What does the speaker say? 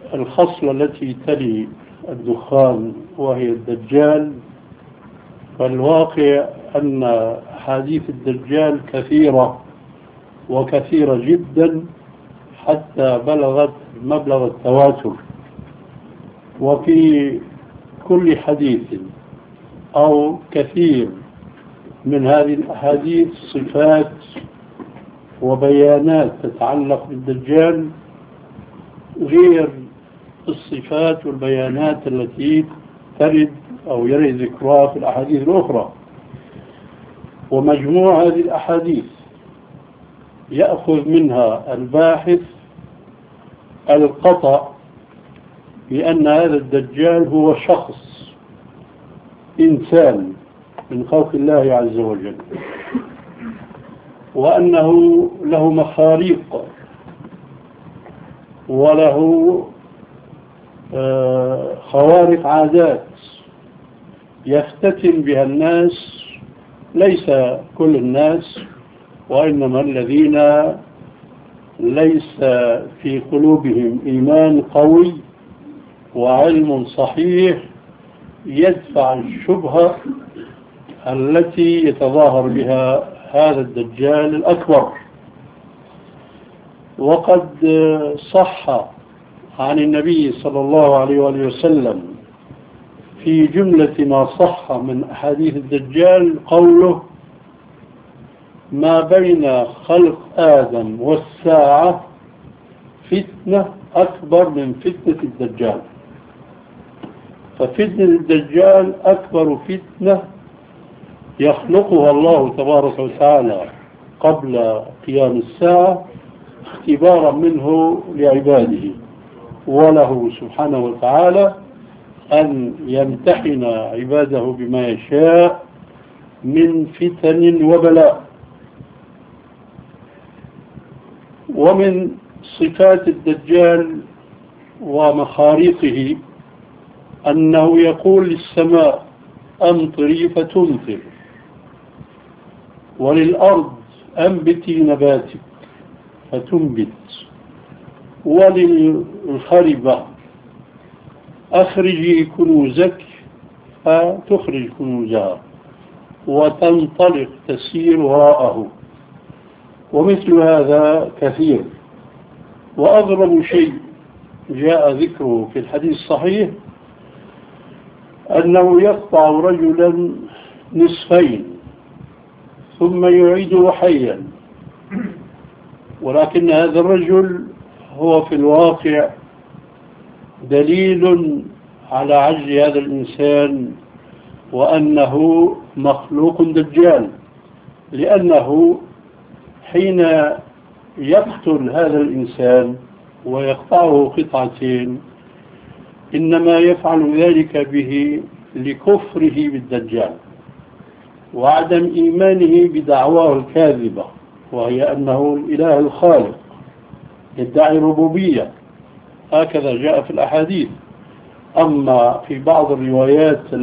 الخصلة التي تلي الدخان وهي الدجال، فالواقع أن أحاديث الدجال كثيرة وكثيرة جدا حتى بلغت مبلغ التواتر. وفي كل حديث أو كثير من هذه الأحاديث صفات وبيانات تتعلق بالدجال غير الصفات والبيانات التي ترد أو يرد ذكرها في الأحاديث الأخرى. ومجموع هذه الأحاديث يأخذ منها الباحث القطع بأن هذا الدجال هو شخص إنسان من خلق الله عز وجل، وأنه له مخاريق وله خوارق عادات يفتتن بها الناس، ليس كل الناس وإنما الذين ليس في قلوبهم إيمان قوي وعلم صحيح يدفع الشبهة التي يتظاهر بها هذا الدجال الأكبر. وقد صح عن النبي صلى الله عليه وآله وسلم في جملة ما صح من أحاديث الدجال قوله: ما بين خلق آدم والساعة فتنة أكبر من فتنة الدجال. ففتنة الدجال أكبر فتنة يخلقها الله تبارك وتعالى قبل قيام الساعة اختبارا منه لعباده، وله سبحانه وتعالى أن يمتحن عباده بما يشاء من فتن وبلاء. ومن صفات الدجال ومخارقه أنه يقول للسماء: أمطري فتمطر، وللأرض أنبتي نباتك فتنبت، وللخربة أخرجي كنوزك فتخرج كنوزها وتنطلق تسير وراءه. ومثل هذا كثير. وأغرب شيء جاء ذكره في الحديث الصحيح أنه يقطع رجلا نصفين ثم يعيده حيا، ولكن هذا الرجل هو في الواقع دليل على عجز هذا الإنسان وأنه مخلوق دجال، لأنه حين يقتل هذا الإنسان ويقطعه قطعتين إنما يفعل ذلك به لكفره بالدجال وعدم إيمانه بدعواه الكاذبة، وهي أنه الإله الخالق، يدعي الربوبية، هكذا جاء في الأحاديث. أما في بعض الروايات